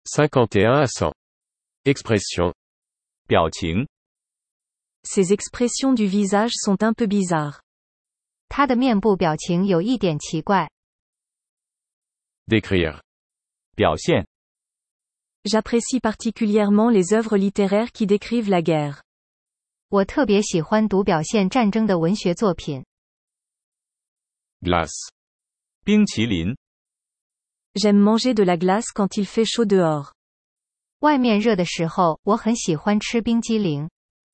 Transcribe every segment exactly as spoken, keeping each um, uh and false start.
cinquante et un à cent. Expression. 表情。 Ces expressions du visage sont un peu bizarres. 他的面部表情有一点奇怪。 Décrire. 表现。 J'apprécie particulièrement les œuvres littéraires qui décrivent la guerre. 我特别喜欢读表现战争的文学作品。 Glace. 冰淇淋。 J'aime manger de la glace quand il fait chaud dehors. 外面热的时候，我很喜欢吃冰激凌。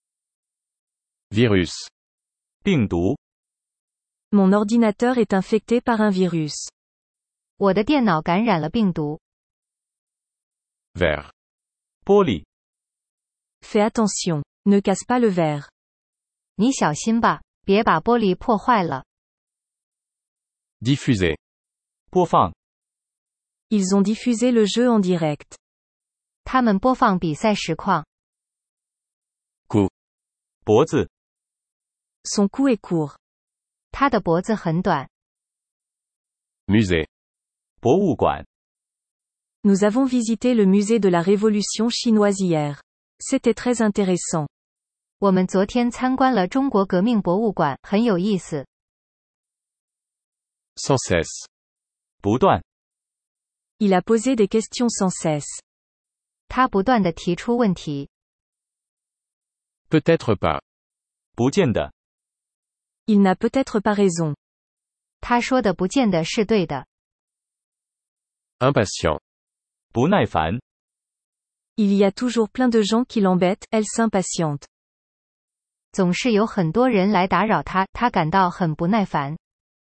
Virus. 病毒。 Mon ordinateur est infecté par un virus. 我的电脑感染了病毒。 Verre. 玻璃。 Fais attention, ne casse pas le verre. 你小心吧，别把玻璃破坏了。 Diffuser. 播放。 Ils ont diffusé le jeu en direct. 他们播放比赛实况。 Cou. 脖子。 Son cou est court. 他的脖子很短。 Musée. 博物馆。 Nous avons visité le musée de la Révolution chinoise hier. C'était très intéressant. 我们昨天参观了中国革命博物馆，很有意思。 Sans cesse. 不断。 Il a posé des questions sans cesse. 他不断地提出问题。 Peut-être pas. 不见得。 Il n'a peut-être pas raison. 他说的不见得是对的。 Impatient. 不耐烦。 Il y a toujours plein de gens qui l'embêtent, elle s'impatiente. 总是有很多人来打扰他，他感到很不耐烦。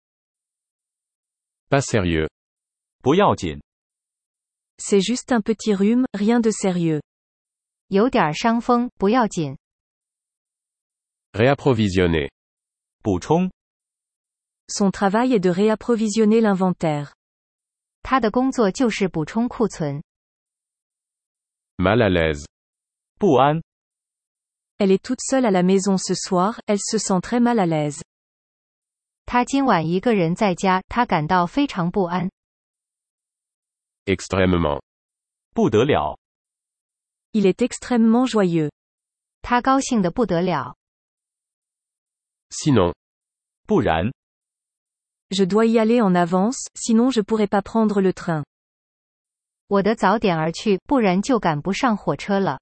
Pas sérieux. 不要紧。 C'est juste un petit rhume, rien de sérieux. 有点伤风，不要紧。 Réapprovisionner. 补充。 Son travail est de réapprovisionner l'inventaire. 他的工作就是补充库存。 Mal à l'aise. 不安。 Elle est toute seule à la maison ce soir, elle se sent très mal à l'aise. 他今晚一个人在家，他感到非常不安。 Extrêmement. 不得了。 Il est extrêmement joyeux. 他高兴得不得了。 Sinon. 不然。 Je dois y aller en avance, sinon je pourrais pas prendre le train. 我得早点而去，不然就赶不上火车了。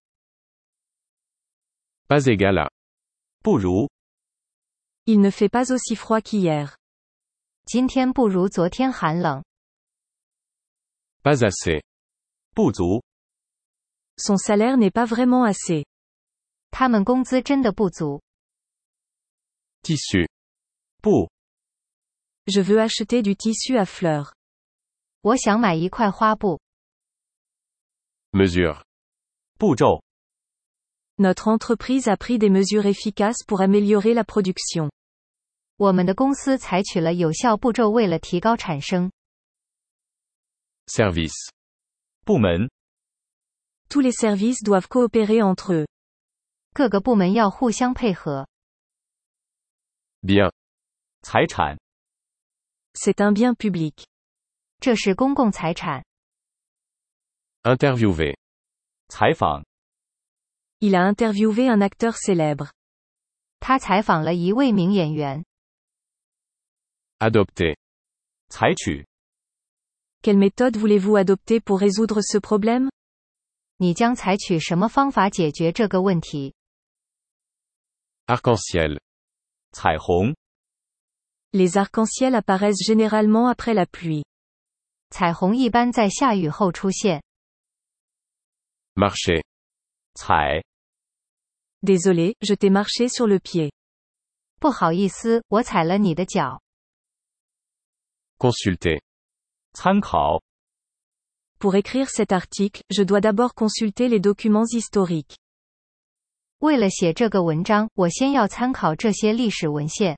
Pas égal à. 不如。 Il ne fait pas aussi froid qu'hier. 今天不如昨天寒冷。 Pas assez. 不足。 Son salaire n'est pas vraiment assez. 他们工资真的不足。 Tissu. 布。 Je veux acheter du tissu à fleurs. 我想买一块花布。 Mesure. 步骤。 Notre entreprise a pris des mesures efficaces pour améliorer la production. 我们的公司采取了有效步骤，为了提高产生。 Service. 部门。 Tous les services doivent coopérer entre eux. 各个部门要互相配合。 Bien. 财产。 C'est un bien public. 这是公共财产。 Interviewer. 采访。 Il a interviewé un acteur célèbre. 他采访了一位名演员。 Adopter. 采取。 Quelle méthode voulez-vous adopter pour résoudre ce problème? 你将采取什么方法解决这个问题？ Arc-en-ciel. 彩虹。 Les arcs-en-ciel apparaissent généralement après la pluie. 彩虹一般在下雨后出现。 Marcher. 踩。 Désolé, je t'ai marché sur le pied. 不好意思，我踩了你的脚。 Consulter. 参考。 Pour écrire cet article, je dois d'abord consulter les documents historiques. 为了写这个文章，我先要参考这些历史文献。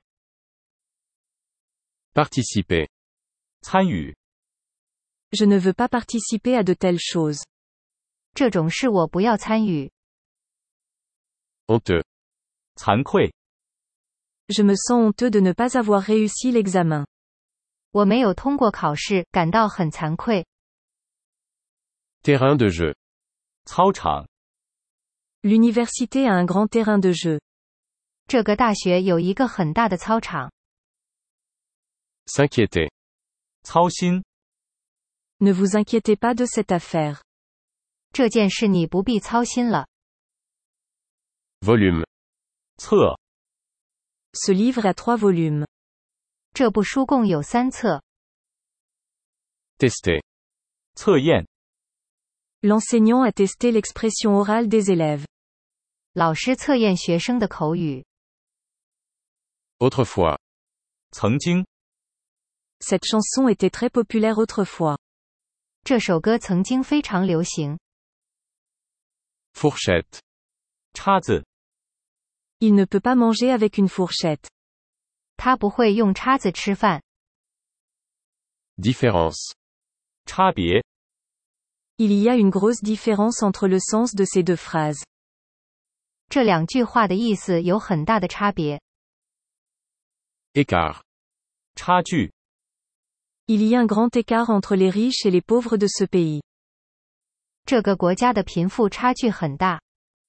Participer. 参与。 Je ne veux pas participer à de telles choses. 这种事我不要参与。 Honteux. 惭愧。 Je me sens honteux de ne pas avoir réussi l'examen. 我没有通过考试，感到很惭愧。 Terrain de jeu. 操场。 L'université a un grand terrain de jeu. 这个大学有一个很大的操场。 S'inquiéter. 操心。 Ne vous inquiétez pas de cette affaire. 这件事你不必操心了。 Volume. 册。 Ce livre a trois volumes. 这部书共有三册。 Tester. 测验。 L'enseignant a testé l'expression orale des élèves. 老师测验学生的口语。 Autrefois. 曾经。 Cette chanson était très populaire autrefois. 这首歌曾经非常流行。 Fourchette. 叉子。 Il ne peut pas manger avec une fourchette. 他不会用叉子吃饭。 Différence. 差别。 Il y a une grosse différence entre le sens de ces deux phrases. 这两句话的意思有很大的差别。 Écart. 差距。 Il y a un grand écart entre les riches et les pauvres de ce pays. 这个国家的贫富差距很大。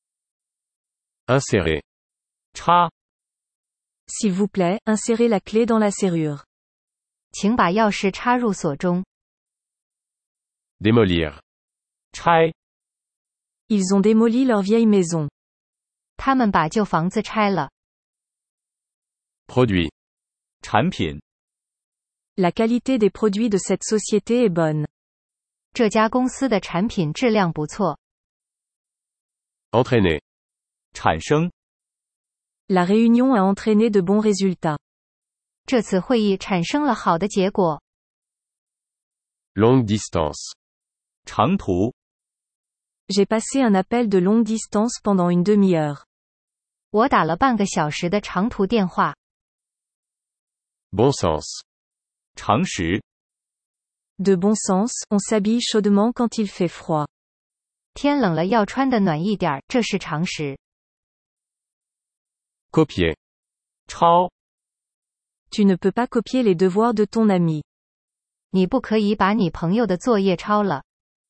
Insérer. 插。 S'il vous plaît, insérez la clé dans la serrure. 请把钥匙插入锁中。 Démolir. 拆。 Ils ont démoli leur vieille maison. 他们把旧房子拆了。 Produit. 产品。 La qualité des produits de cette société est bonne. 这家公司的产品质量不错。 Entraîner. 产生。 La réunion a entraîné de bons résultats. 这次会议产生了好的结果。 Longue distance. 长途。 J'ai passé un appel de longue distance pendant une demi-heure. 我打了半个小时的长途电话。 Bon sens. 常识。 De bon sens, on s'habille chaudement quand il fait froid. 天冷了要穿得暖一点，这是常识。 Copier. 抄。 Tu ne peux pas copier les devoirs de ton ami. 你不可以把你朋友的作业抄了。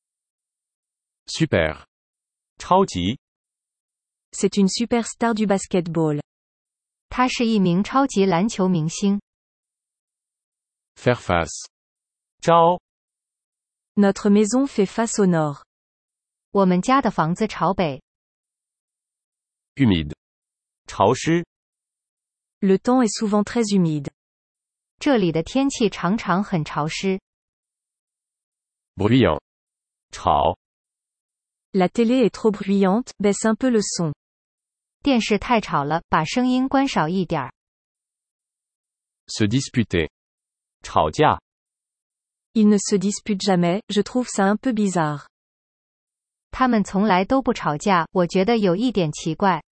Super. 超级。 C'est une superstar du basketball. 他是一名超级篮球明星。 Faire face. 招。 Notre maison fait face au nord. 我们家的房子朝北。 Humide. 潮湿。 Le temps est souvent très humide. 这里的天气常常很潮湿。 Bruyant. 吵。 La télé est trop bruyante, baisse un peu le son. 电视太吵了，把声音关少一点儿。 Se disputer. 吵架。 Ils ne se disputent jamais, je trouve ça un peu bizarre. 他们从来都不吵架，我觉得有一点奇怪。